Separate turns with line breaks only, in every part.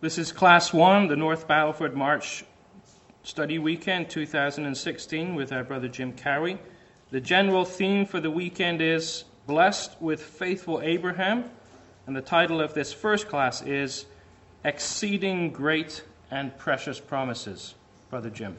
This is Class 1, the North Battleford March Study Weekend 2016 with our brother Jim Cowie. The general theme for the weekend is Blessed with Faithful Abraham, and the title of this first class is Exceeding Great and Precious Promises. Brother Jim.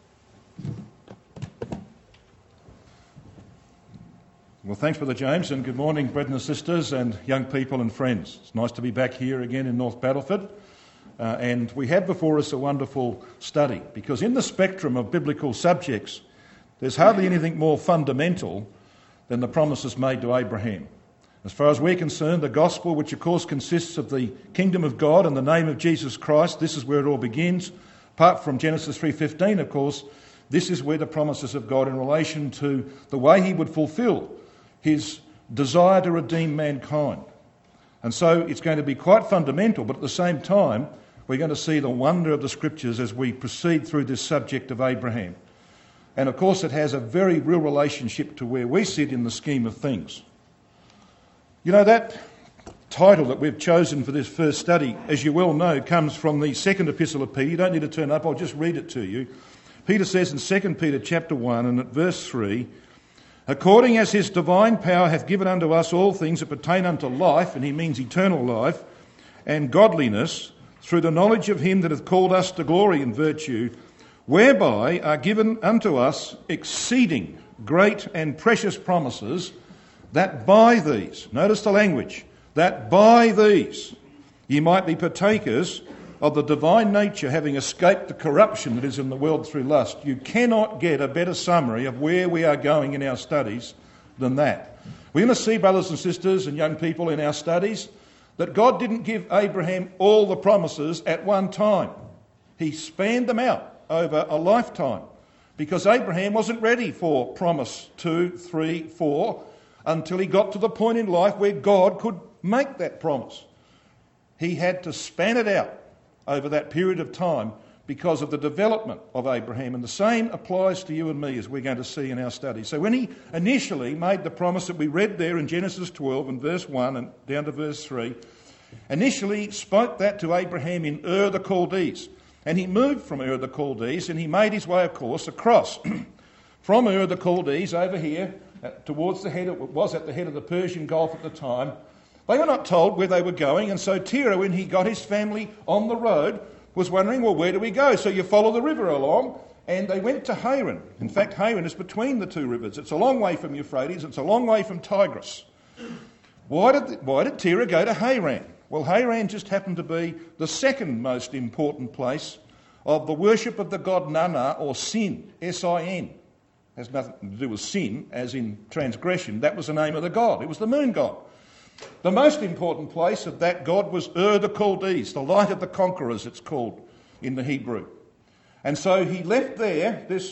Well, thanks, Brother James, and good morning, brethren and sisters and young people and friends. It's nice to be back here again in North Battleford. And we have before us a wonderful study, because in the spectrum of biblical subjects, there's hardly anything more fundamental than the promises made to Abraham. As far as we're concerned, the gospel, which of course consists of the kingdom of God and the name of Jesus Christ, this is where it all begins. Apart from Genesis 3:15, of course, this is where the promises of God in relation to the way he would fulfill his desire to redeem mankind. And so it's going to be quite fundamental, but at the same time, we're going to see the wonder of the Scriptures as we proceed through this subject of Abraham. And of course it has a very real relationship to where we sit in the scheme of things. You know, that title that we've chosen for this first study, as you well know, comes from the second epistle of Peter. You don't need to turn up, I'll just read it to you. Peter says in 2 Peter chapter 1 and at verse 3, according as his divine power hath given unto us all things that pertain unto life, and he means eternal life, and godliness, through the knowledge of him that hath called us to glory and virtue, whereby are given unto us exceeding great and precious promises, that by these, notice the language, that by these ye might be partakers of the divine nature, having escaped the corruption that is in the world through lust. You cannot get a better summary of where we are going in our studies than that. We're going to see, brothers and sisters and young people, in our studies, that God didn't give Abraham all the promises at one time. He spanned them out over a lifetime, because Abraham wasn't ready for promise 2, 3, 4 until he got to the point in life where God could make that promise. He had to span it out over that period of time because of the development of Abraham. And the same applies to you and me, as we're going to see in our study. So when he initially made the promise that we read there in Genesis 12 and verse 1 and down to verse 3, initially spoke that to Abraham in Ur the Chaldees. And he moved from Ur the Chaldees and he made his way, of course, across from Ur the Chaldees over here towards the head, it was at the head of the Persian Gulf at the time. They were not told where they were going, and so Terah, when he got his family on the road, was wondering, well, where do we go? So you follow the river along, and they went to Haran. In fact, Haran is between the two rivers. It's a long way from Euphrates. It's a long way from Tigris. Why did Terah go to Haran? Well, Haran just happened to be the second most important place of the worship of the god Nana, or Sin, S-I-N. Has nothing to do with sin, as in transgression. That was the name of the god. It was the moon god. The most important place of that god was Ur the Chaldees, the light of the conquerors, it's called in the Hebrew. And so he left there, this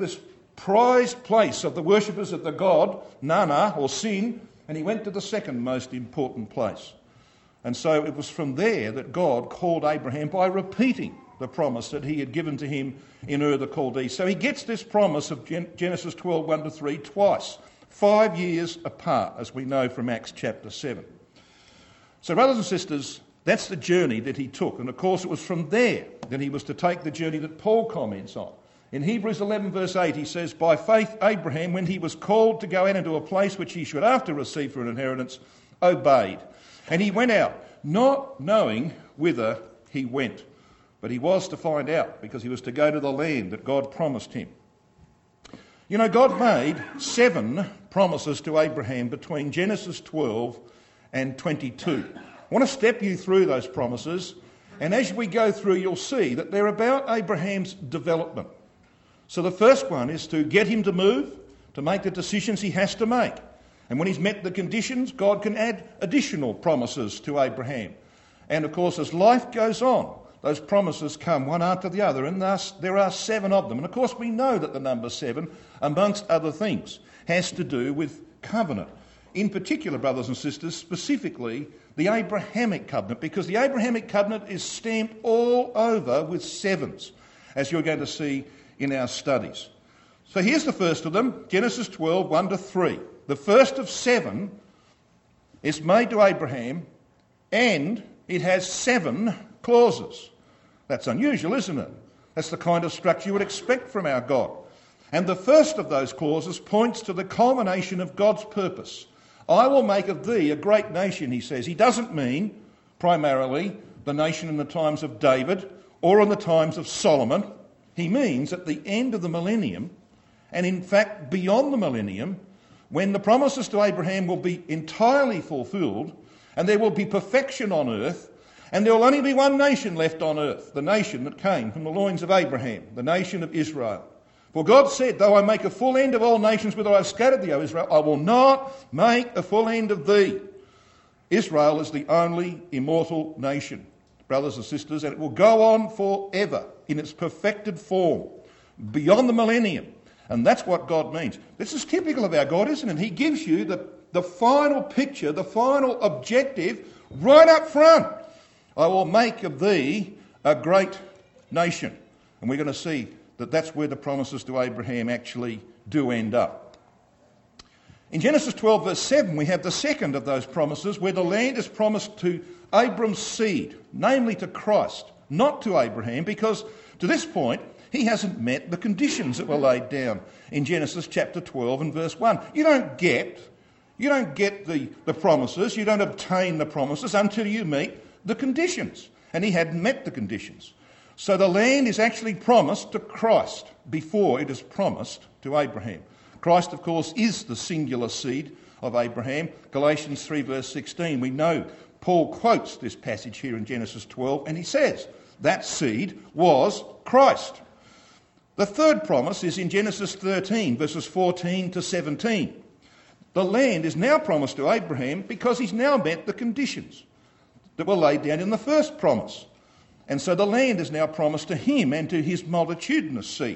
prized place of the worshippers of the god, Nana, or Sin, and he went to the second most important place. And so it was from there that God called Abraham by repeating the promise that he had given to him in Ur the Chaldees. So he gets this promise of Genesis 12, 1-3 twice. 5 years apart, as we know from Acts chapter 7. So, brothers and sisters, that's the journey that he took. And of course, it was from there that he was to take the journey that Paul comments on. In Hebrews 11, verse 8, he says, by faith Abraham, when he was called to go out into a place which he should after receive for an inheritance, obeyed. And he went out, not knowing whither he went. But he was to find out, because he was to go to the land that God promised him. You know, God made 7 promises to Abraham between Genesis 12 and 22. I want to step you through those promises, and as we go through, you'll see that they're about Abraham's development. So the first one is to get him to move, to make the decisions he has to make. And when he's met the conditions, God can add additional promises to Abraham. And of course, as life goes on, those promises come one after the other, and thus there are 7 of them. And of course we know that the number 7, amongst other things, has to do with covenant. In particular, brothers and sisters, specifically the Abrahamic covenant, because the Abrahamic covenant is stamped all over with 7s, as you're going to see in our studies. So here's the first of them, Genesis 12, 1-3. The first of 7 is made to Abraham, and it has 7 clauses. That's unusual, isn't it? That's the kind of structure you would expect from our God. And the first of those clauses points to the culmination of God's purpose. I will make of thee a great nation, he says. He doesn't mean primarily the nation in the times of David or in the times of Solomon. He means at the end of the millennium, and in fact beyond the millennium, when the promises to Abraham will be entirely fulfilled and there will be perfection on earth, and there will only be one nation left on earth, the nation that came from the loins of Abraham, the nation of Israel. For God said, though I make a full end of all nations, whither I have scattered thee, O Israel, I will not make a full end of thee. Israel is the only immortal nation, brothers and sisters, and it will go on forever in its perfected form, beyond the millennium. And that's what God means. This is typical of our God, isn't it? He gives you the final picture, the final objective, right up front. I will make of thee a great nation. And we're going to see that that's where the promises to Abraham actually do end up. In Genesis 12 verse 7 we have the second of those promises where the land is promised to Abram's seed, namely to Christ, not to Abraham, because to this point he hasn't met the conditions that were laid down in Genesis chapter 12 and verse 1. You don't get the promises, you don't obtain the promises until you meet the conditions. And he hadn't met the conditions. So the land is actually promised to Christ before it is promised to Abraham. Christ, of course, is the singular seed of Abraham. Galatians 3 verse 16, we know Paul quotes this passage here in Genesis 12 and he says that seed was Christ. The third promise is in Genesis 13 verses 14 to 17. The land is now promised to Abraham because he's now met the conditions that were laid down in the first promise. And so the land is now promised to him and to his multitudinous seed.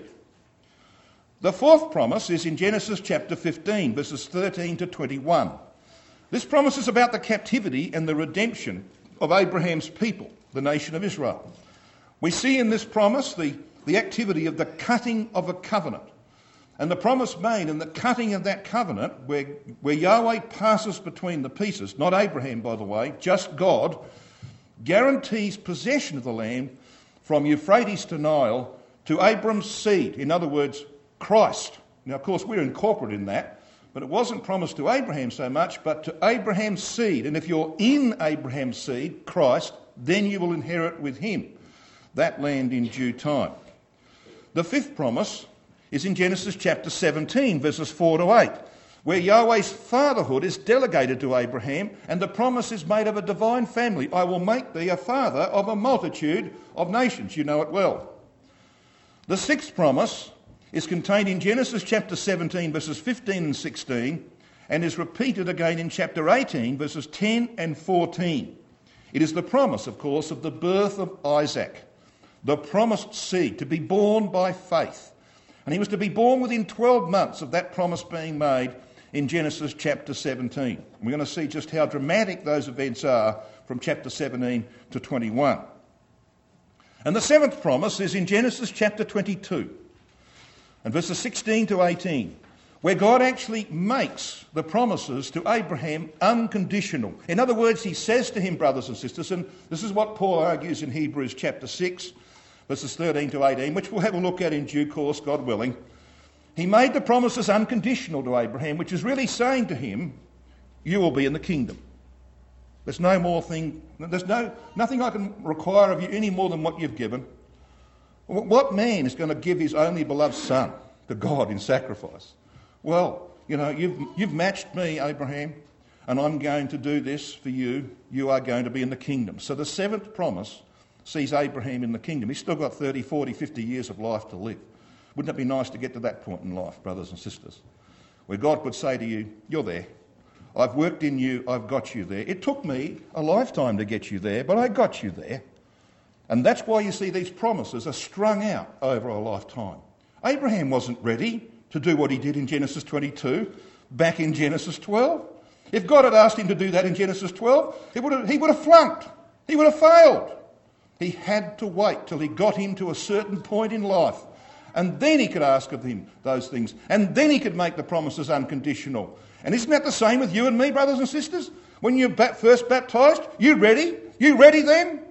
The fourth promise is in Genesis chapter 15, verses 13 to 21. This promise is about the captivity and the redemption of Abraham's people, the nation of Israel. We see in this promise the activity of the cutting of a covenant. And the promise made in the cutting of that covenant, where Yahweh passes between the pieces, not Abraham, by the way, just God, guarantees possession of the land from Euphrates to Nile to Abram's seed, in other words, Christ. Now, of course, we're incorporated in that, but it wasn't promised to Abraham so much, but to Abraham's seed. And if you're in Abraham's seed, Christ, then you will inherit with him that land in due time. The fifth promise is in Genesis chapter 17, verses 4 to 8, where Yahweh's fatherhood is delegated to Abraham, and the promise is made of a divine family. I will make thee a father of a multitude of nations. You know it well. The sixth promise is contained in Genesis chapter 17, verses 15 and 16, and is repeated again in chapter 18, verses 10 and 14. It is the promise, of course, of the birth of Isaac, the promised seed, to be born by faith. And he was to be born within 12 months of that promise being made in Genesis chapter 17. We're going to see just how dramatic those events are from chapter 17 to 21. And the seventh promise is in Genesis chapter 22 and verses 16 to 18, where God actually makes the promises to Abraham unconditional. In other words, he says to him, brothers and sisters, and this is what Paul argues in Hebrews chapter 6, verses 13 to 18, which we'll have a look at in due course, God willing. He made the promises unconditional to Abraham, which is really saying to him, you will be in the kingdom. There's no more thing, nothing I can require of you any more than what you've given. What man is going to give his only beloved son to God in sacrifice? Well, you know, you've matched me, Abraham, and I'm going to do this for you. You are going to be in the kingdom. So the seventh promise sees Abraham in the kingdom. He's still got 30, 40, 50 years of life to live. Wouldn't it be nice to get to that point in life, brothers and sisters, where God would say to you, you're there. I've worked in you, I've got you there. It took me a lifetime to get you there, but I got you there. And that's why you see these promises are strung out over a lifetime. Abraham wasn't ready to do what he did in Genesis 22 back in Genesis 12. If God had asked him to do that in Genesis 12, he would have flunked. He would have failed. He had to wait till he got him to a certain point in life. And then he could ask of him those things. And then he could make the promises unconditional. And isn't that the same with you and me, brothers and sisters? When you're first baptised, you ready? You ready then?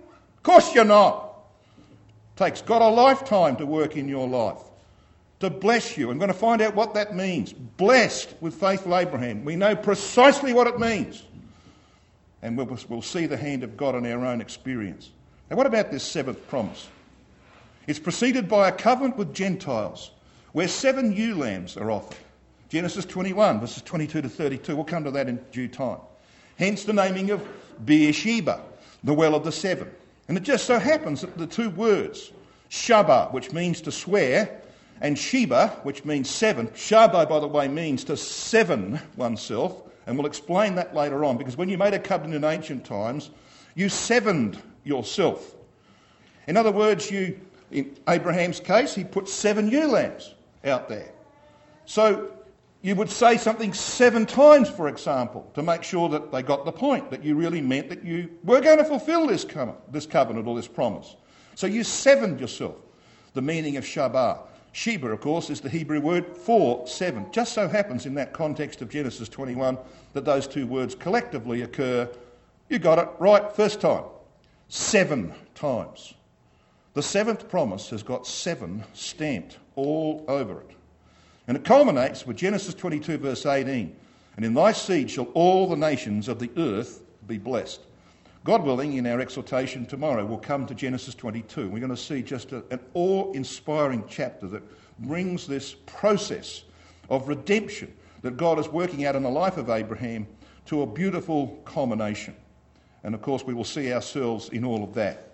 Of course you're not. It takes God a lifetime to work in your life, to bless you. I'm going to find out what that means. Blessed with faithful Abraham. We know precisely what it means. And we'll see the hand of God in our own experience. Now what about this seventh promise? It's preceded by a covenant with Gentiles, where 7 ewe lambs are offered. Genesis 21, verses 22 to 32. We'll come to that in due time. Hence the naming of Beersheba, the well of the 7. And it just so happens that the 2 words, Shaba, which means to swear, and Sheba, which means 7. Shaba, by the way, means to seven oneself, and we'll explain that later on, because when you made a covenant in ancient times, you severed yourself. In other words, in Abraham's case, he put 7 ewe lambs out there. So you would say something 7 times, for example, to make sure that they got the point, that you really meant that you were going to fulfill this covenant or this promise. So you severed yourself, the meaning of Shabbat. Sheba, of course, is the Hebrew word for 7. Just so happens in that context of Genesis 21 that those 2 words collectively occur, you got it right first time, 7 times. The 7th promise has got 7 stamped all over it. And it culminates with Genesis 22 verse 18. And in thy seed shall all the nations of the earth be blessed. God willing, in our exhortation tomorrow, we'll come to Genesis 22. We're going to see just an awe-inspiring chapter that brings this process of redemption that God is working out in the life of Abraham to a beautiful culmination. And of course, we will see ourselves in all of that.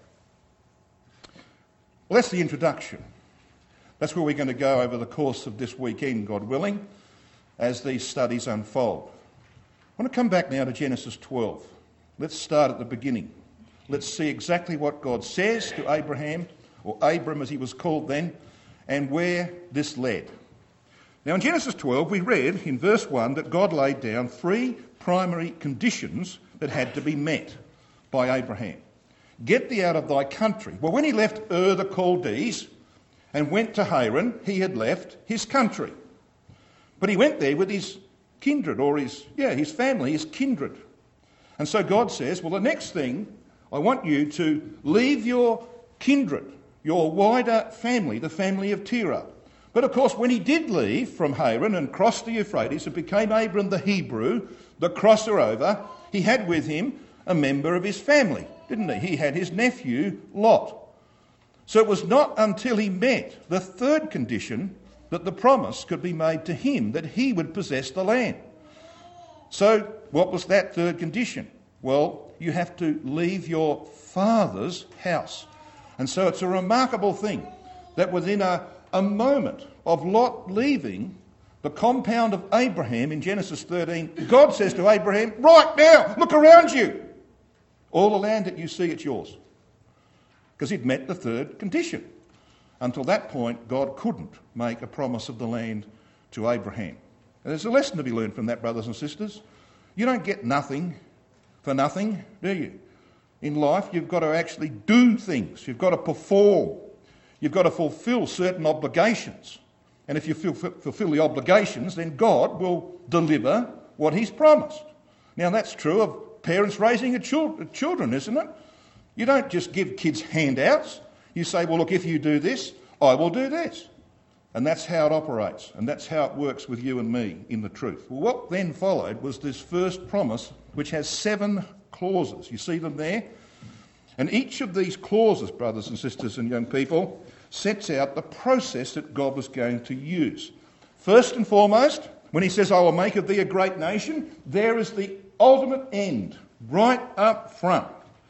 Well, that's the introduction. That's where we're going to go over the course of this weekend, God willing, as these studies unfold. I want to come back now to Genesis 12. Let's start at the beginning. Let's see exactly what God says to Abraham, or Abram as he was called then, and where this led. Now in Genesis 12 we read in verse 1 that God laid down 3 primary conditions that had to be met by Abraham. Get thee out of thy country. Well, when he left Ur the Chaldees and went to Haran, he had left his country. But he went there with his kindred, or his family, his kindred. And so God says, well, the next thing, I want you to leave your kindred, your wider family, the family of Terah. But of course, when he did leave from Haran and crossed the Euphrates and became Abram the Hebrew, the crosser over, he had with him a member of his family, didn't he? He had his nephew, Lot. So it was not until he met the 3rd condition that the promise could be made to him that he would possess the land. So what was that 3rd condition? Well, you have to leave your father's house. And so it's a remarkable thing that within a moment of Lot leaving the compound of Abraham in Genesis 13, God says to Abraham, right now, look around you. All the land that you see, it's yours. Because he'd met the 3rd condition. Until that point, God couldn't make a promise of the land to Abraham. And there's a lesson to be learned from that, brothers and sisters. You don't get nothing for nothing, do you? In life, you've got to actually do things. You've got to perform. You've got to fulfil certain obligations. And if you fulfil the obligations, then God will deliver what he's promised. Now, that's true of parents raising children, isn't it? You don't just give kids handouts. You say, well, look, if you do this, I will do this. And that's how it operates. And that's how it works with you and me in the truth. Well, what then followed was this first promise, which has 7 clauses. You see them there? And each of these clauses, brothers and sisters and young people, sets out the process that God was going to use. First and foremost, when he says, I will make of thee a great nation, there is the ultimate end, right up front.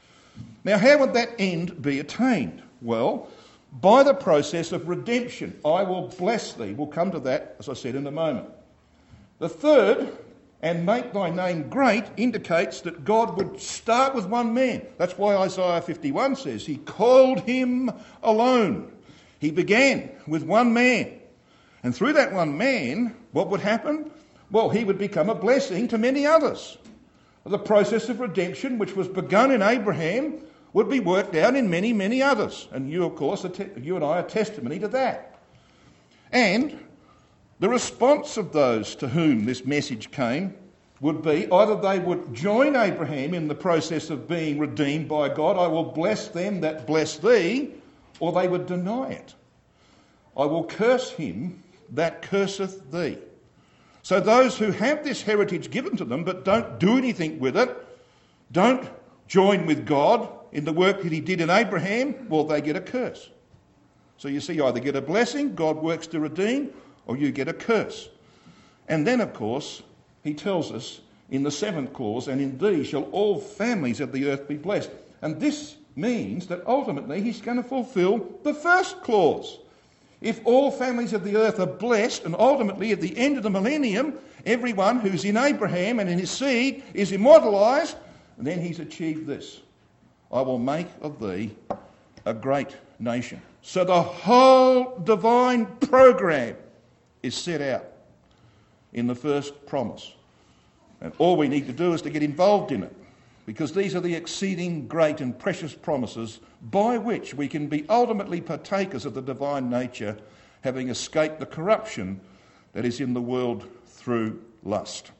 Now, how would that end be attained? Well, by the process of redemption. I will bless thee. We'll come to that, as I said, in a moment. The third, and make thy name great, indicates that God would start with one man. That's why Isaiah 51 says he called him alone. He began with one man. And through that one man, what would happen? Well, he would become a blessing to many others. The process of redemption, which was begun in Abraham, would be worked out in many, many others. And you, of course, you and I are testimony to that. And the response of those to whom this message came would be either they would join Abraham in the process of being redeemed by God, I will bless them that bless thee, or they would deny it. I will curse him that curseth thee. So those who have this heritage given to them but don't do anything with it, don't join with God in the work that he did in Abraham, well, they get a curse. So you see, you either get a blessing, God works to redeem, or you get a curse. And then, of course, he tells us in the 7th clause, and in thee shall all families of the earth be blessed. And this means that ultimately he's going to fulfill the 1st clause. If all families of the earth are blessed, and ultimately at the end of the millennium, everyone who's in Abraham and in his seed is immortalised, then he's achieved this. I will make of thee a great nation. So the whole divine program is set out in the first promise. And all we need to do is to get involved in it, because these are the exceeding great and precious promises by which we can be ultimately partakers of the divine nature, having escaped the corruption that is in the world through lust.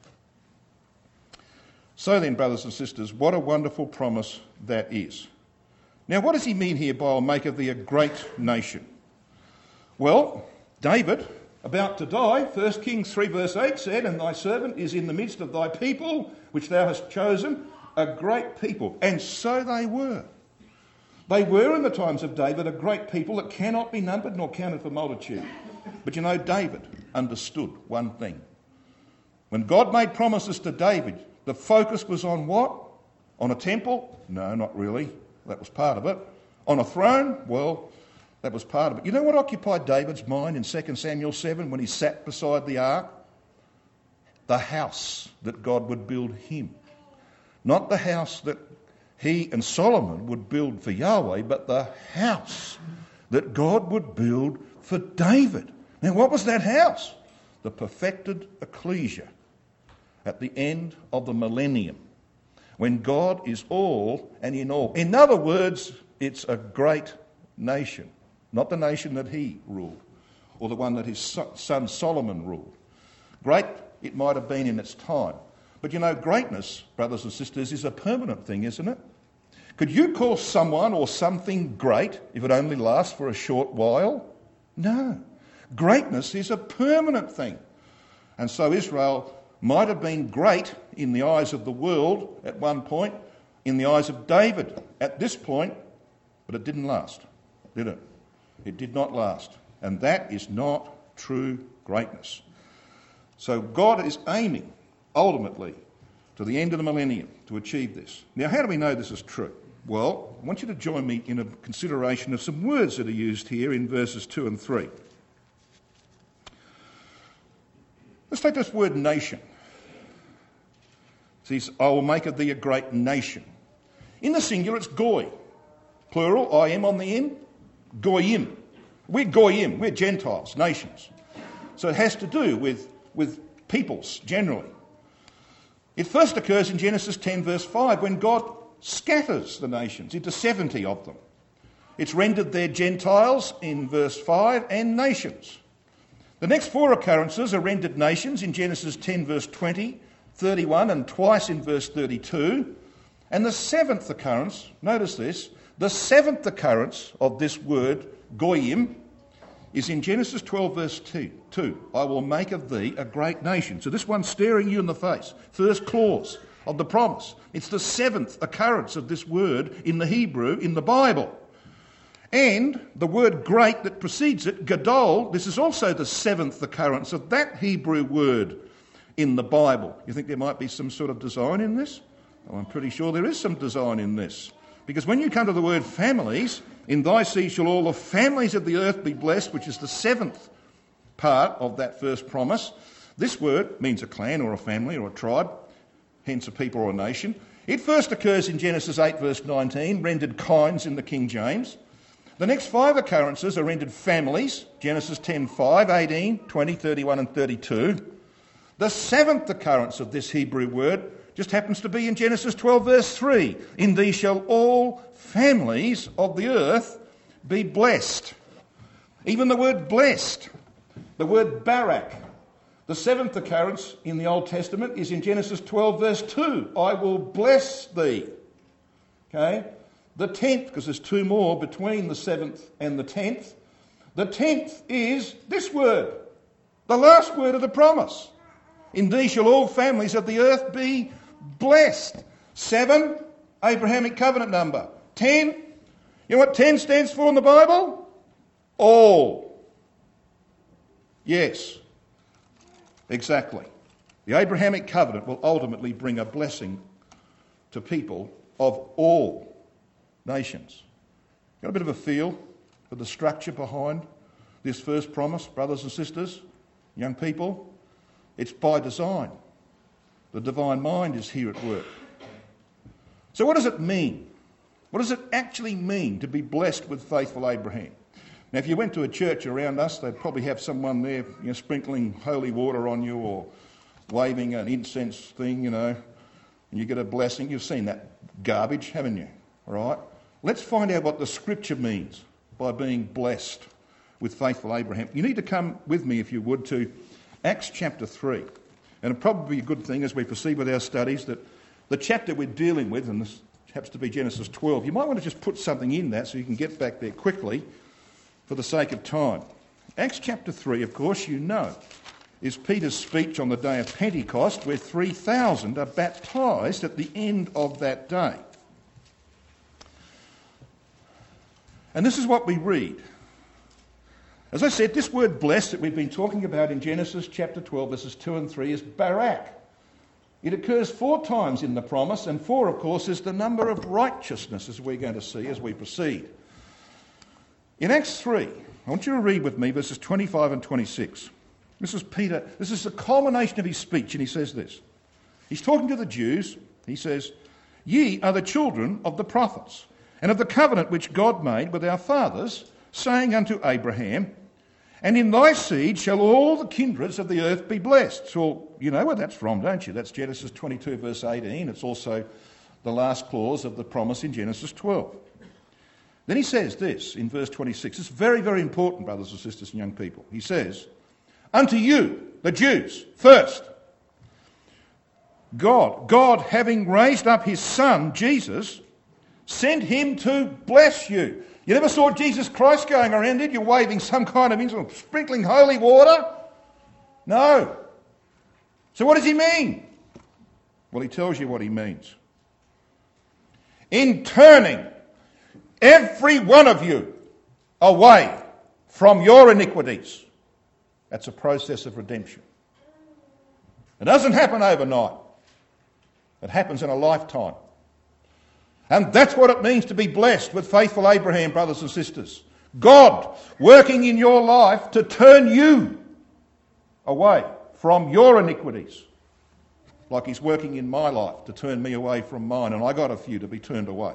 So then, brothers and sisters, what a wonderful promise that is. Now, what does he mean here by I'll make of thee a great nation? Well, David, about to die, 1 Kings 3 verse 8 said, and thy servant is in the midst of thy people, which thou hast chosen, a great people. And so they were. They were in the times of David a great people that cannot be numbered nor counted for multitude. But you know, David understood one thing. When God made promises to David, the focus was on what? On a temple? No, not really. That was part of it. On a throne? Well, that was part of it. You know what occupied David's mind in 2 Samuel 7 when he sat beside the ark? The house that God would build him. Not the house that he and Solomon would build for Yahweh, but the house that God would build for David. Now, what was that house? The perfected ecclesia at the end of the millennium, when God is all and in all. In other words, it's a great nation, not the nation that he ruled or the one that his son Solomon ruled. Great it might have been in its time. But you know, greatness, brothers and sisters, is a permanent thing, isn't it? Could you call someone or something great if it only lasts for a short while? No. Greatness is a permanent thing. And so Israel might have been great in the eyes of the world at one point, in the eyes of David at this point, but it didn't last, did it? It did not last. And that is not true greatness. So God is aiming, ultimately, to the end of the millennium to achieve this. Now, how do we know this is true? Well, I want you to join me in a consideration of some words that are used here in verses 2 and 3. Let's take this word nation. It says, I will make of thee a great nation. In the singular, it's goy. Plural, I am on the end. Goyim. We're goyim. We're Gentiles, nations. So it has to do with peoples, generally. It first occurs in Genesis 10 verse 5 when God scatters the nations into 70 of them. It's rendered there Gentiles in verse 5 and nations. The next 4 occurrences are rendered nations in Genesis 10 verse 20, 31 and twice in verse 32. And the 7th occurrence, notice this, the 7th occurrence of this word, goyim, is in Genesis 12 verse 2. I will make of thee a great nation. So this one's staring you in the face. First clause of the promise. It's the 7th occurrence of this word in the Hebrew in the Bible. And the word great that precedes it, gadol, this is also the 7th occurrence of that Hebrew word in the Bible. You think there might be some sort of design in this? Well, I'm pretty sure there is some design in this. Because when you come to the word families, in thy seed shall all the families of the earth be blessed, which is the 7th part of that first promise. This word means a clan or a family or a tribe, hence a people or a nation. It first occurs in Genesis 8 verse 19, rendered kinds in the King James. The next 5 occurrences are rendered families, Genesis 10, 5, 18, 20, 31 and 32. The 7th occurrence of this Hebrew word just happens to be in Genesis 12 verse 3. In thee shall all families of the earth be blessed. Even the word blessed, the word barak, The seventh occurrence in the Old Testament is in Genesis 12 verse 2. I will bless thee. Okay? The 10th, because there's two more between the 7th and the 10th. The 10th is this word, the last word of the promise. In thee shall all families of the earth be blessed. 7, Abrahamic covenant number. 10, you know what 10 stands for in the Bible? All. Yes, exactly. The Abrahamic covenant will ultimately bring a blessing to people of all nations. Got a bit of a feel for the structure behind this first promise, brothers and sisters, young people? It's by design. The divine mind is here at work. So what does it mean? What does it actually mean to be blessed with faithful Abraham? Now, if you went to a church around us, they'd probably have someone there, sprinkling holy water on you or waving an incense thing, and you get a blessing. You've seen that garbage, haven't you? All right? Let's find out what the Scripture means by being blessed with faithful Abraham. You need to come with me, if you would, to Acts chapter 3. And it'll probably be a good thing as we proceed with our studies that the chapter we're dealing with, and this happens to be Genesis 12, you might want to just put something in that so you can get back there quickly for the sake of time. Acts chapter 3, of course, is Peter's speech on the day of Pentecost, where 3,000 are baptised at the end of that day. And this is what we read. As I said, this word blessed that we've been talking about in Genesis chapter 12, verses 2 and 3 is barak. It occurs 4 times in the promise, and 4, of course, is the number of righteousness, as we're going to see as we proceed. In Acts 3, I want you to read with me verses 25 and 26. This is Peter. This is the culmination of his speech, and he says this. He's talking to the Jews. He says, "Ye are the children of the prophets, and of the covenant which God made with our fathers, saying unto Abraham, and in thy seed shall all the kindreds of the earth be blessed." So you know where that's from, don't you? That's Genesis 22 verse 18. It's also the last clause of the promise in Genesis 12. Then he says this in verse 26. It's very, very important, brothers and sisters and young people. He says, "Unto you, the Jews, first, God having raised up his Son, Jesus, sent him to bless you." You never saw Jesus Christ going around, did you, waving some kind of instrument, sprinkling holy water? No. So what does he mean? Well, he tells you what he means. "In turning every one of you away from your iniquities." That's a process of redemption. It doesn't happen overnight. It happens in a lifetime. And that's what it means to be blessed with faithful Abraham, brothers and sisters. God working in your life to turn you away from your iniquities. Like he's working in my life to turn me away from mine. And I got a few to be turned away.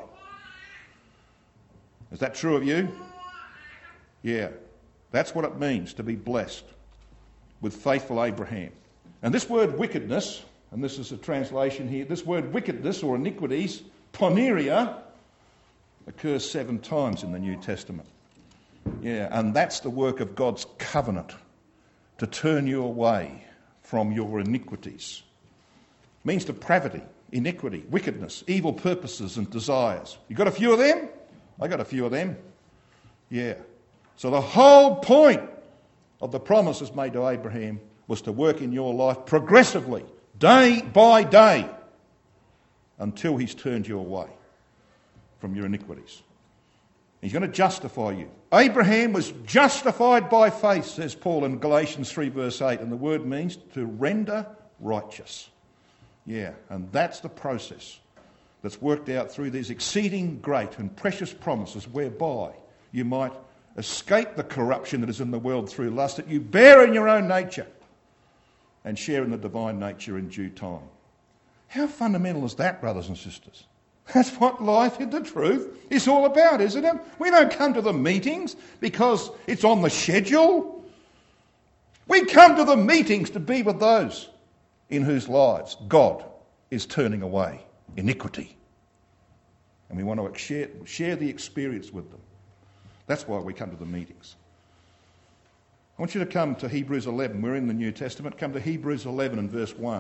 Is that true of you? Yeah. That's what it means to be blessed with faithful Abraham. And this word wickedness, and this is a translation here, this word wickedness or iniquities, poneria, occurs 7 times in the New Testament. Yeah, and that's the work of God's covenant to turn you away from your iniquities. It means depravity, iniquity, wickedness, evil purposes and desires. You got a few of them? I got a few of them. Yeah. So the whole point of the promises made to Abraham was to work in your life progressively, day by day, until he's turned you away from your iniquities. He's going to justify you. Abraham was justified by faith, says Paul in Galatians 3 verse 8, and the word means to render righteous. Yeah, and that's the process that's worked out through these exceeding great and precious promises whereby you might escape the corruption that is in the world through lust that you bear in your own nature and share in the divine nature in due time. How fundamental is that, brothers and sisters? That's what life in the truth is all about, isn't it? We don't come to the meetings because it's on the schedule. We come to the meetings to be with those in whose lives God is turning away iniquity. And we want to share the experience with them. That's why we come to the meetings. I want you to come to Hebrews 11. We're in the New Testament. Come to Hebrews 11 and verse 1.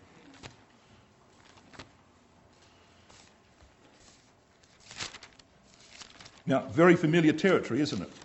Now, very familiar territory, isn't it?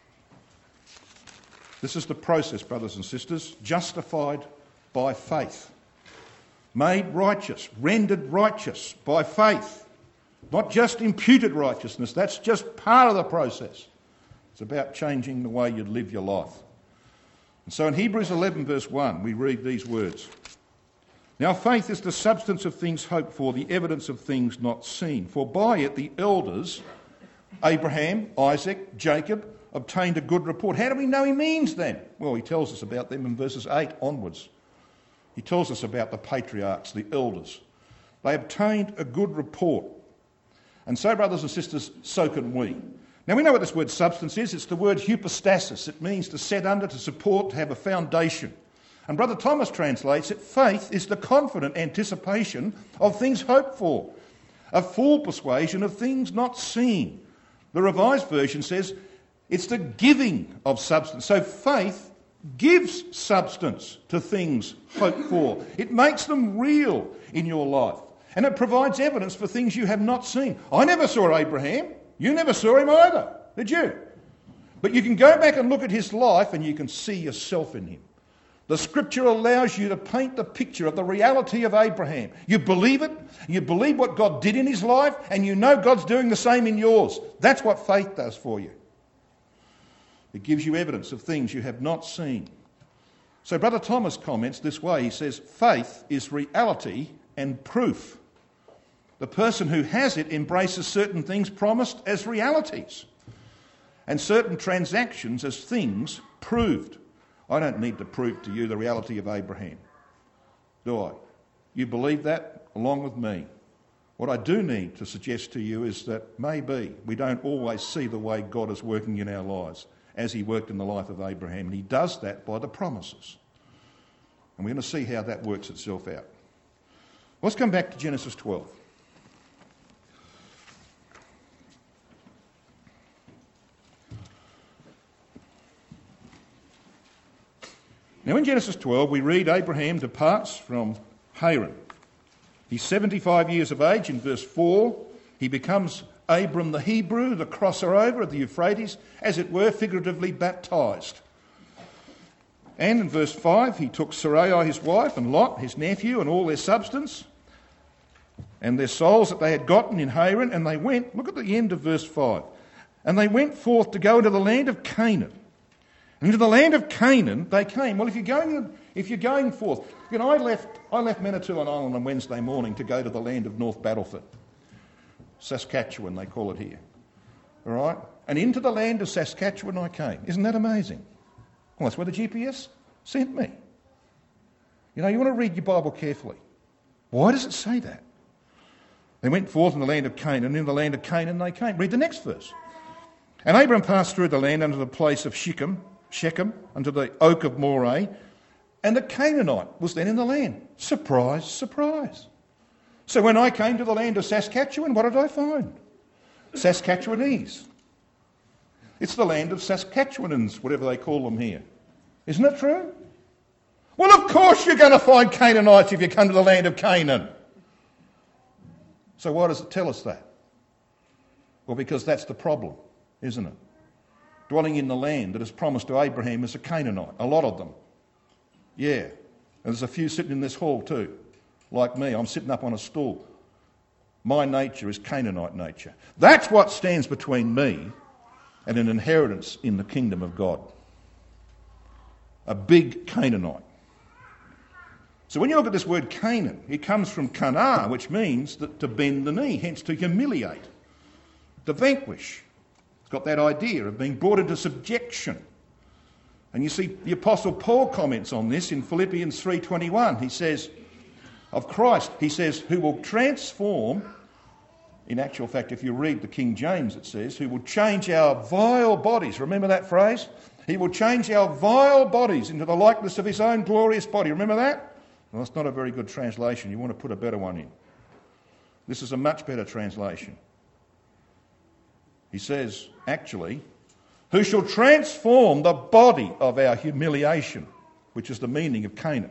This is the process, brothers and sisters. Justified by faith. Made righteous, rendered righteous by faith. Not just imputed righteousness, that's just part of the process. It's about changing the way you live your life. And so in Hebrews 11 verse 1 we read these words. Now faith is the substance of things hoped for, the evidence of things not seen. For by it the elders, Abraham, Isaac, Jacob, obtained a good report. How do we know he means then? Well, he tells us about them in verses 8 onwards. He tells us about the patriarchs, the elders. They obtained a good report. And so, brothers and sisters, so can we. Now, we know what this word substance is. It's the word hypostasis. It means to set under, to support, to have a foundation. And Brother Thomas translates it, faith is the confident anticipation of things hoped for, a full persuasion of things not seen. The Revised Version says it's the giving of substance. So faith gives substance to things hoped for. It makes them real in your life. And it provides evidence for things you have not seen. I never saw Abraham. You never saw him either, did you? But you can go back and look at his life and you can see yourself in him. The scripture allows you to paint the picture of the reality of Abraham. You believe it, you believe what God did in his life, and you know God's doing the same in yours. That's what faith does for you. It gives you evidence of things you have not seen. So Brother Thomas comments this way. He says, faith is reality and proof. The person who has it embraces certain things promised as realities and certain transactions as things proved. I don't need to prove to you the reality of Abraham, do I? You believe that along with me. What I do need to suggest to you is that maybe we don't always see the way God is working in our lives as he worked in the life of Abraham. And he does that by the promises. And we're going to see how that works itself out. Let's come back to Genesis 12. Now in Genesis 12 we read Abraham departs from Haran. He's 75 years of age. In verse 4 he becomes Abram the Hebrew, the crosser over of the Euphrates, as it were, figuratively baptised. And in verse 5 he took Sarai his wife and Lot his nephew and all their substance and their souls that they had gotten in Haran, and they went, look at the end of verse 5, and they went forth to go into the land of Canaan. And into the land of Canaan they came. Well, if you're going forth, you know, I left Manitoulin Island on Wednesday morning to go to the land of North Battleford. Saskatchewan, they call it here. All right? And into the land of Saskatchewan I came. Isn't that amazing? Well, that's where the GPS sent me. You know, you want to read your Bible carefully. Why does it say that? They went forth in the land of Canaan, and in the land of Canaan they came. Read the next verse. And Abram passed through the land unto the place of Shechem, unto the oak of Moreh, and the Canaanite was then in the land. Surprise, surprise. So when I came to the land of Saskatchewan, what did I find? Saskatchewanese. It's the land of Saskatchewanans, whatever they call them here. Isn't it true? Well, of course you're going to find Canaanites if you come to the land of Canaan. So why does it tell us that? Well, because that's the problem, isn't it? Dwelling in the land that is promised to Abraham is a Canaanite, a lot of them. Yeah, and there's a few sitting in this hall too, like me. I'm sitting up on a stool. My nature is Canaanite nature. That's what stands between me and an inheritance in the kingdom of God. A big Canaanite. So when you look at this word Canaan, it comes from Canaan, which means that to bend the knee, hence to humiliate, to vanquish. It's got that idea of being brought into subjection. And you see the Apostle Paul comments on this in Philippians 3:21. He says, of Christ, he says, who will transform, in actual fact, if you read the King James, it says, who will change our vile bodies. Remember that phrase? He will change our vile bodies into the likeness of his own glorious body. Remember that? Well, that's not a very good translation. You want to put a better one in. This is a much better translation. He says, actually, who shall transform the body of our humiliation, which is the meaning of Canaan.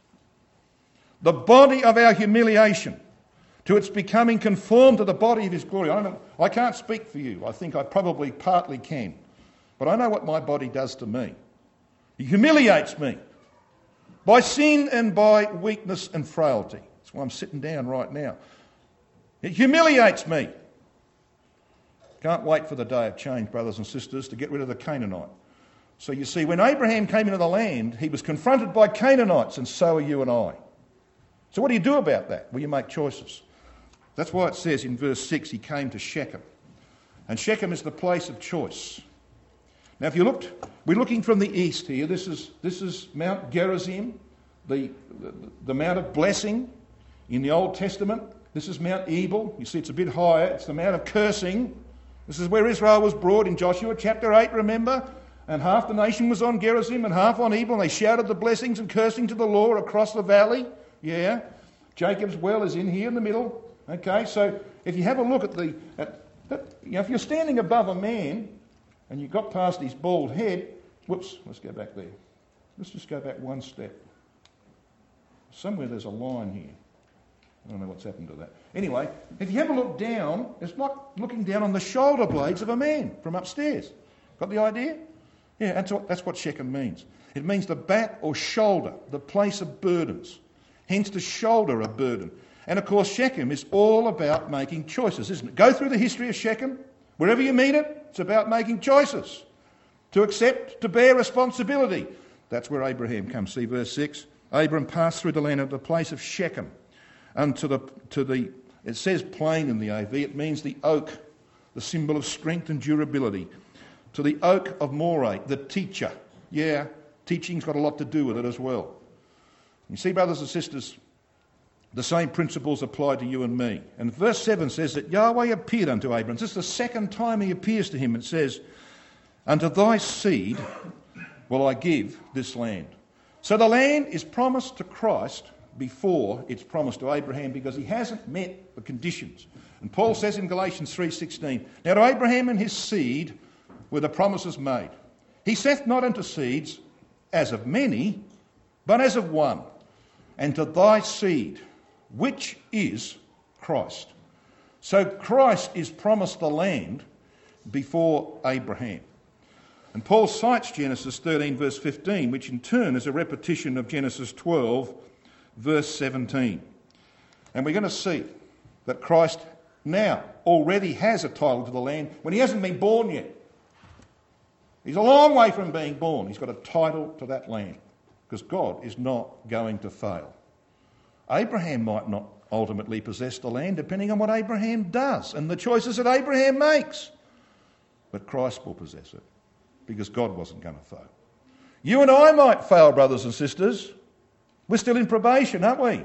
The body of our humiliation, to its becoming conformed to the body of his glory. I can't speak for you. I think I probably partly can. But I know what my body does to me. It humiliates me by sin and by weakness and frailty. That's why I'm sitting down right now. It humiliates me. Can't wait for the day of change, brothers and sisters, to get rid of the Canaanite. So you see, when Abraham came into the land, he was confronted by Canaanites, and so are you and I. So what do you do about that? Well, you make choices. That's why it says in verse 6, he came to Shechem. And Shechem is the place of choice. Now, if you looked, we're looking from the east here. This is Mount Gerizim, the Mount of blessing in the Old Testament. This is Mount Ebal. You see, it's a bit higher. It's the Mount of cursing. This is where Israel was brought in Joshua chapter 8, remember? And half the nation was on Gerizim and half on Ebal, and they shouted the blessings and cursing to the Lord across the valley. Yeah. Jacob's well is in here in the middle. Okay, so if you have a look at if you're standing above a man and you've got past his bald head, whoops, let's go back there. Let's just go back one step. Somewhere there's a line here. I don't know what's happened to that. Anyway, if you have a look down, it's like looking down on the shoulder blades of a man from upstairs. Got the idea? Yeah, that's what Shechem means. It means the back or shoulder, the place of burdens. Hence to shoulder a burden. And of course Shechem is all about making choices, isn't it? Go through the history of Shechem. Wherever you meet it, it's about making choices. To accept, to bear responsibility. That's where Abraham comes. See verse 6. Abram passed through the land of the place of Shechem. And it says plain in the AV, it means the oak, the symbol of strength and durability. To the oak of Moreh, the teacher. Yeah, teaching's got a lot to do with it as well. You see, brothers and sisters, the same principles apply to you and me. And verse 7 says that Yahweh appeared unto Abram. This is the second time he appears to him. It says, unto thy seed will I give this land. So the land is promised to Christ before it's promised to Abraham because he hasn't met the conditions. And Paul says in Galatians 3:16, now to Abraham and his seed were the promises made. He saith not unto seeds as of many, but as of one, and to thy seed, which is Christ. So Christ is promised the land before Abraham. And Paul cites Genesis 13 verse 15, which in turn is a repetition of Genesis 12 verse 17. And we're going to see that Christ now already has a title to the land when he hasn't been born yet. He's a long way from being born. He's got a title to that land because God is not going to fail. Abraham might not ultimately possess the land depending on what Abraham does and the choices that Abraham makes. But Christ will possess it because God wasn't going to fail. You and I might fail, brothers and sisters. We're still in probation, aren't we?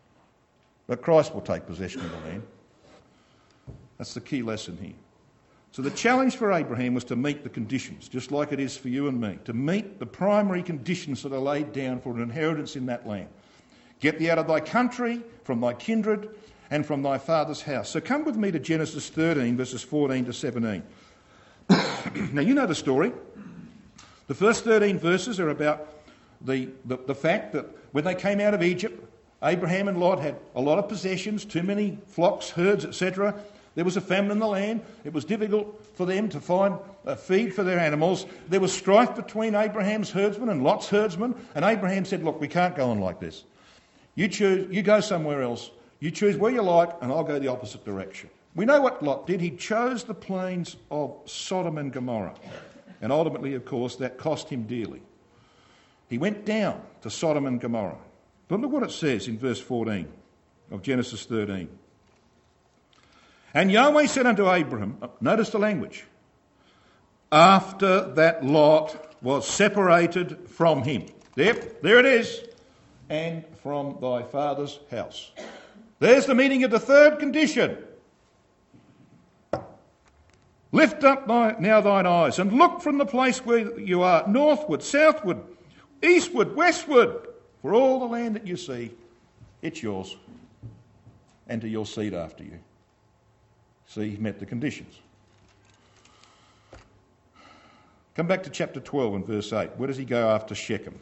But Christ will take possession of the land. That's the key lesson here. So the challenge for Abraham was to meet the conditions, just like it is for you and me, to meet the primary conditions that are laid down for an inheritance in that land. Get thee out of thy country, from thy kindred, and from thy father's house. So come with me to Genesis 13, verses 14 to 17. Now, you know the story. The first 13 verses are about the fact that when they came out of Egypt, Abraham and Lot had a lot of possessions, too many flocks, herds, etc. There was a famine in the land. It was difficult for them to find feed for their animals. There was strife between Abraham's herdsmen and Lot's herdsmen. And Abraham said, look, we can't go on like this. You choose, you go somewhere else. You choose where you like, and I'll go the opposite direction. We know what Lot did. He chose the plains of Sodom and Gomorrah. And ultimately, of course, that cost him dearly. He went down to Sodom and Gomorrah. But look what it says in verse 14 of Genesis 13. And Yahweh said unto Abraham, notice the language, after that Lot was separated from him. There it is. And from thy father's house. There's the meaning of the third condition. Lift up now thine eyes and look from the place where you are, northward, southward, eastward, westward. For all the land that you see, it's yours, and to your seed after you. See, he met the conditions. Come back to chapter 12 and verse 8. Where does he go after Shechem?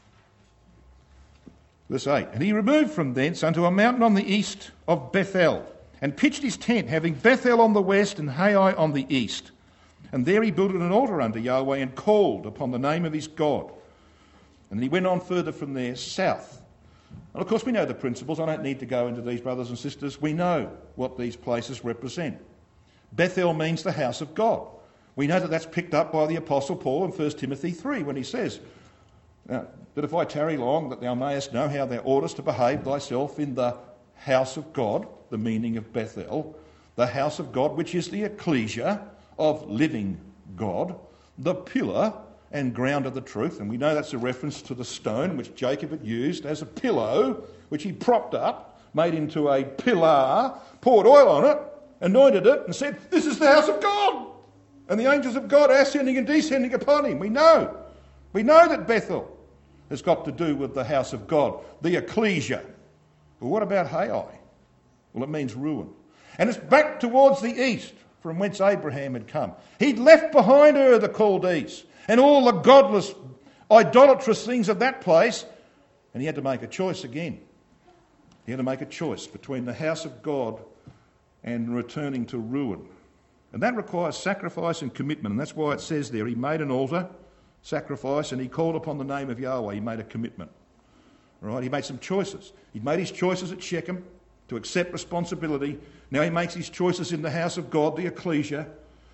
Verse 8. And he removed from thence unto a mountain on the east of Bethel, and pitched his tent, having Bethel on the west and Hai on the east. And there he builded an altar unto Yahweh and called upon the name of his God. And then he went on further from there, south. And of course we know the principles. I don't need to go into these, brothers and sisters. We know what these places represent. Bethel means the house of God. We know that that's picked up by the Apostle Paul in 1 Timothy 3 when he says, that if I tarry long, that thou mayest know how thou oughtest to behave thyself in the house of God, the meaning of Bethel, the house of God, which is the ecclesia of living God, the pillar and ground of the truth. And we know that's a reference to the stone which Jacob had used as a pillow, which he propped up, made into a pillar, poured oil on it, anointed it, and said, this is the house of God. And the angels of God are ascending and descending upon him. We know that Bethel has got to do with the house of God, the ecclesia. But what about Hai? Well, it means ruin. And it's back towards the east from whence Abraham had come. He'd left behind her the Chaldees and all the godless, idolatrous things of that place, and he had to make a choice again. He had to make a choice between the house of God and returning to ruin. And that requires sacrifice and commitment, and that's why it says there, he made an altar, sacrifice, and he called upon the name of Yahweh. He made a commitment. Right? He made some choices. He'd made his choices at Shechem to accept responsibility. Now he makes his choices in the house of God, the ecclesia,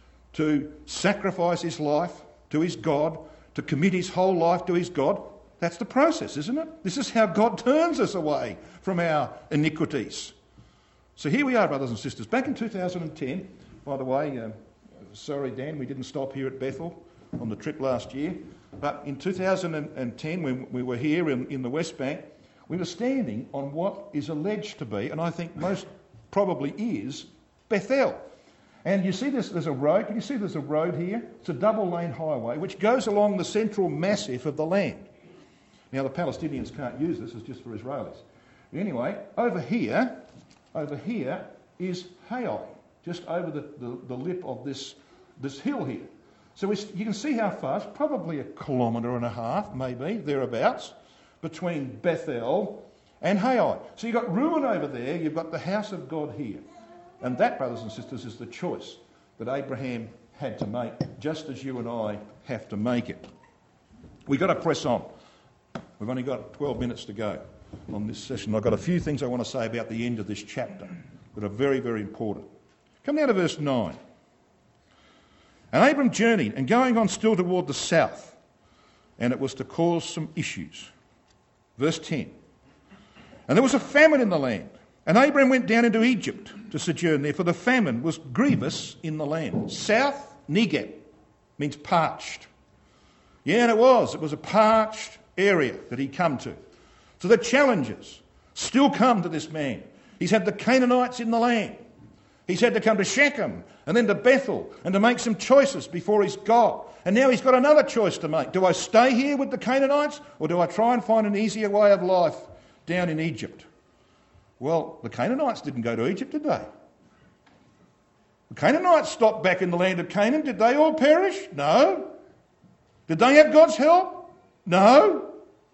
to sacrifice his life to his God, to commit his whole life to his God. That's the process, isn't it? This is how God turns us away from our iniquities. So here we are, brothers and sisters. Back in 2010, by the way, sorry, Dan, we didn't stop here at Bethel on the trip last year. But in 2010, when we were here in the West Bank, we were standing on what is alleged to be, and I think most probably is, Bethel. And you see there's a road. Can you see there's a road here? It's a double-lane highway which goes along the central massif of the land. Now, the Palestinians can't use this. It's just for Israelis. Anyway, over here is Hai, just over the lip of this hill here. So you can see how far, it's probably 1.5 kilometres, maybe, thereabouts, between Bethel and Hai. So you've got ruin over there, you've got the house of God here. And that, brothers and sisters, is the choice that Abraham had to make, just as you and I have to make it. We've got to press on. We've only got 12 minutes to go on this session. I've got a few things I want to say about the end of this chapter that are very, very important. Come down to verse 9. And Abram journeyed, and going on still toward the south, and it was to cause some issues. Verse 10. And there was a famine in the land, and Abram went down into Egypt to sojourn there, for the famine was grievous in the land. South Negeb means parched. Yeah, and it was a parched area that he'd come to. So the challenges still come to this man. He's had the Canaanites in the land. He's had to come to Shechem and then to Bethel and to make some choices before his God. And now he's got another choice to make. Do I stay here with the Canaanites, or do I try and find an easier way of life down in Egypt? Well, the Canaanites didn't go to Egypt, did they? The Canaanites stopped back in the land of Canaan. Did they all perish? No. Did they have God's help? No.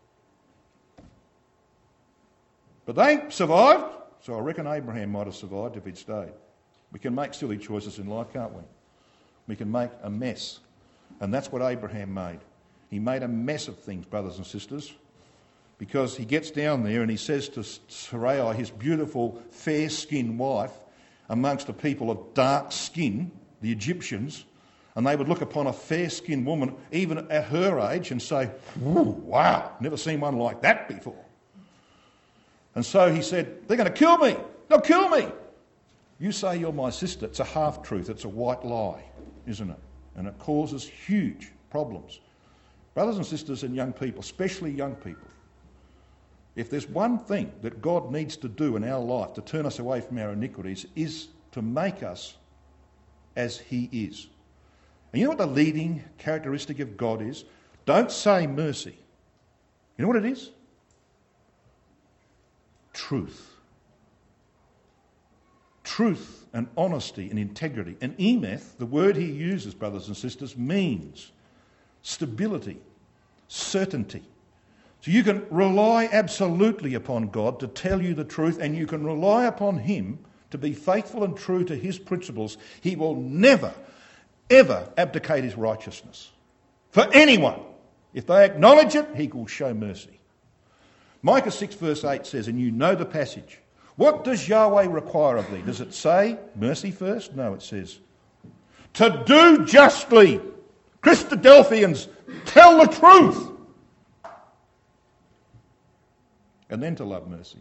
But they survived, so I reckon Abraham might have survived if he'd stayed. We can make silly choices in life, can't we? We can make a mess. And that's what Abraham made. He made a mess of things, brothers and sisters, because he gets down there and he says to Sarai, his beautiful, fair-skinned wife, amongst a people of dark skin, the Egyptians, and they would look upon a fair-skinned woman, even at her age, and say, wow, never seen one like that before. And so he said, they're going to kill me. They'll kill me. You say you're my sister. It's a half-truth. It's a white lie, isn't it? And it causes huge problems. Brothers and sisters and young people, especially young people, if there's one thing that God needs to do in our life to turn us away from our iniquities, is to make us as he is. And you know what the leading characteristic of God is? Don't say mercy. You know what it is? Truth. Truth and honesty and integrity. And emeth, the word he uses, brothers and sisters, means stability, certainty. So you can rely absolutely upon God to tell you the truth, and you can rely upon him to be faithful and true to his principles. He will never, ever abdicate his righteousness for anyone. If they acknowledge it, he will show mercy. Micah 6 verse 8 says, and you know the passage, what does Yahweh require of thee? Does it say mercy first? No, it says to do justly. Christadelphians, tell the truth. And then to love mercy.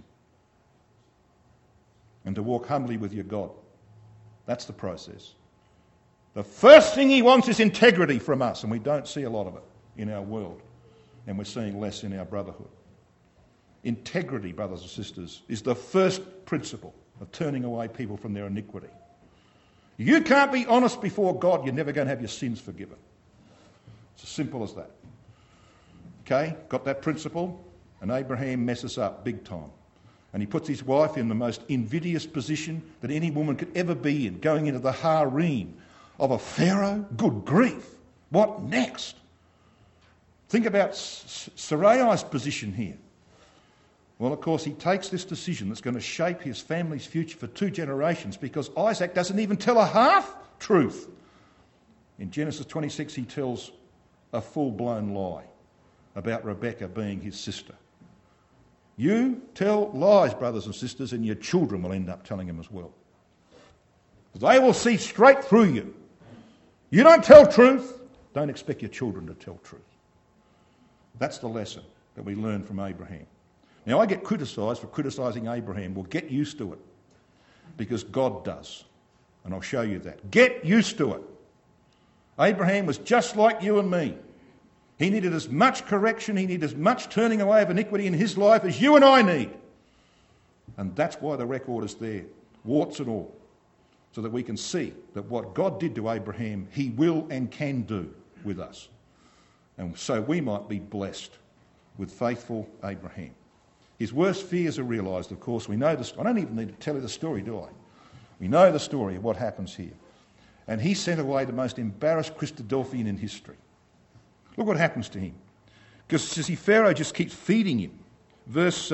And to walk humbly with your God. That's the process. The first thing he wants is integrity from us, and we don't see a lot of it in our world. And we're seeing less in our brotherhood. Integrity, brothers and sisters, is the first principle of turning away people from their iniquity. You can't be honest before God, you're never going to have your sins forgiven. It's as simple as that. Okay, got that principle? And Abraham messes up big time. And he puts his wife in the most invidious position that any woman could ever be in, going into the harem of a pharaoh. Good grief. What next? Think about Sarai's position here. Well, of course, he takes this decision that's going to shape his family's future for 2 generations because Isaac doesn't even tell a half-truth. In Genesis 26, he tells a full-blown lie about Rebekah being his sister. You tell lies, brothers and sisters, and your children will end up telling them as well. They will see straight through you. You don't tell truth, don't expect your children to tell truth. That's the lesson that we learn from Abraham. Now, I get criticised for criticising Abraham. Well, get used to it, because God does. And I'll show you that. Get used to it. Abraham was just like you and me. He needed as much correction, he needed as much turning away of iniquity in his life as you and I need. And that's why the record is there, warts and all, so that we can see that what God did to Abraham, he will and can do with us. And so we might be blessed with faithful Abraham. His worst fears are realised, of course. We know this. I don't even need to tell you the story, do I? We know the story of what happens here. And he sent away the most embarrassed Christadelphian in history. Look what happens to him. Because, you see, Pharaoh just keeps feeding him. Verse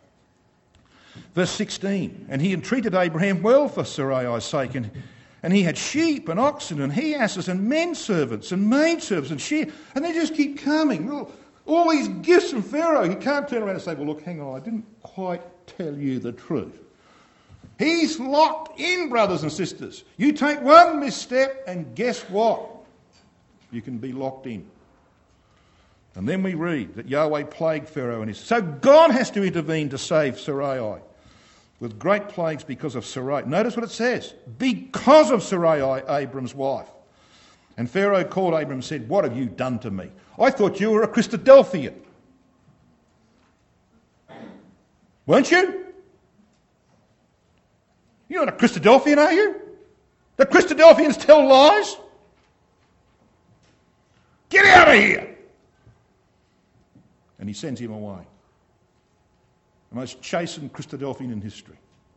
16. And he entreated Abraham well for Sarai's sake. And he had sheep and oxen and he-asses and men servants and maid servants and sheep. And they just keep coming. All these gifts from Pharaoh. He can't turn around and say, well, look, hang on, I didn't quite tell you the truth. He's locked in, brothers and sisters. You take one misstep and guess what? You can be locked in. And then we read that Yahweh plagued Pharaoh and his... So God has to intervene to save Sarai with great plagues because of Sarai. Notice what it says. Because of Sarai, Abram's wife. And Pharaoh called Abram and said, what have you done to me? I thought you were a Christadelphian. Weren't you? You're not a Christadelphian, are you? The Christadelphians tell lies? Get out of here! And he sends him away. The most chastened Christadelphian in history.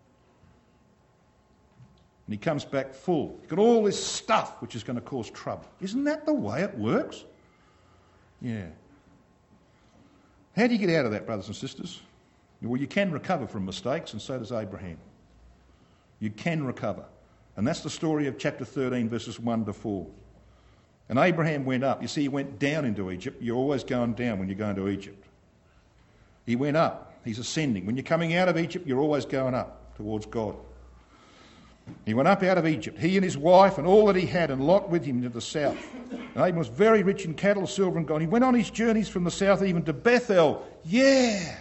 And he comes back full. He's got all this stuff which is going to cause trouble. Isn't that the way it works? Yeah. How do you get out of that, brothers and sisters? Well, you can recover from mistakes, and so does Abraham. You can recover. And that's the story of chapter 13, verses 1 to 4. And Abraham went up. You see, he went down into Egypt. You're always going down when you're going to Egypt. He went up. He's ascending. When you're coming out of Egypt, you're always going up towards God. He went up out of Egypt, he and his wife and all that he had, and Lot with him to the south. And Abram was very rich in cattle, silver and gold. He went on his journeys from the south even to Bethel. Yeah.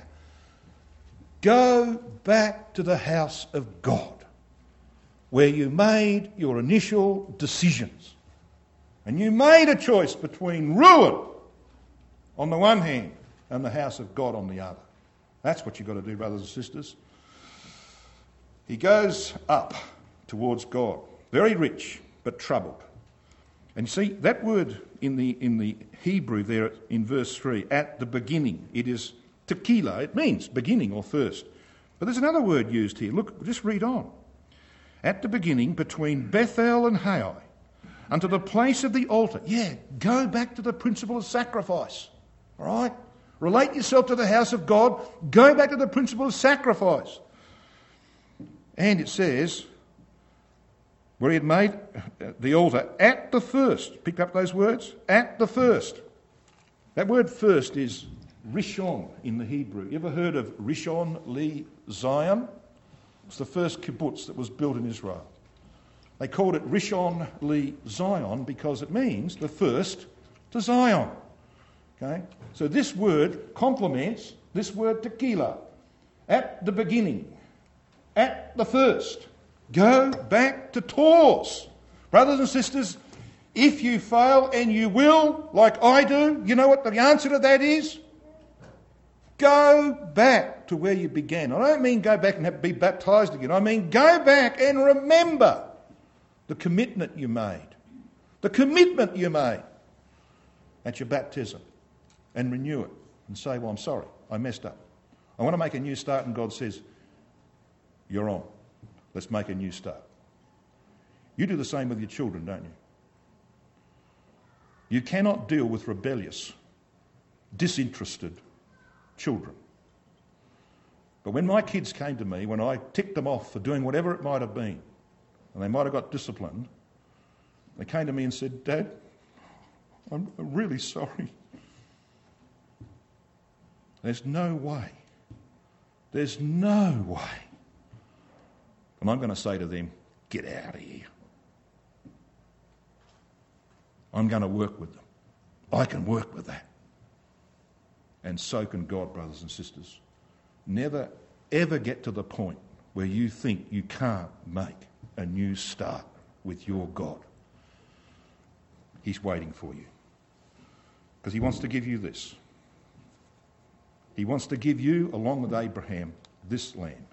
Go back to the house of God, where you made your initial decisions. And you made a choice between ruin on the one hand and the house of God on the other. That's what you've got to do, brothers and sisters. He goes up towards God, very rich but troubled. And you see, that word in the Hebrew there in verse 3, at the beginning, it is tequila. It means beginning or first. But there's another word used here. Look, just read on. At the beginning, between Bethel and Hai, unto the place of the altar. Yeah, go back to the principle of sacrifice. All right? Relate yourself to the house of God. Go back to the principle of sacrifice. And it says, where he had made the altar at the first. Picked up those words? At the first. That word first is Rishon in the Hebrew. You ever heard of Rishon LeZion? It's the first kibbutz that was built in Israel. They called it Rishon LeZion because it means the first to Zion. Okay? So this word complements this word tequila. At the beginning. At the first. Go back to Taurus. Brothers and sisters, if you fail, and you will, like I do, you know what the answer to that is? Go back to where you began. I don't mean go back and have to be baptised again. I mean go back and remember the commitment you made. The commitment you made at your baptism. And renew it. And say, well, I'm sorry, I messed up. I want to make a new start. And God says, you're on. Let's make a new start. You do the same with your children, don't you? You cannot deal with rebellious, disinterested children. But when my kids came to me, when I ticked them off for doing whatever it might have been, and they might have got disciplined, they came to me and said, Dad, I'm really sorry. There's no way. There's no way. And I'm going to say to them, get out of here. I'm going to work with them. I can work with that. And so can God, brothers and sisters. Never, ever get to the point where you think you can't make a new start with your God. He's waiting for you. Because he wants to give you this. He wants to give you, along with Abraham, this land.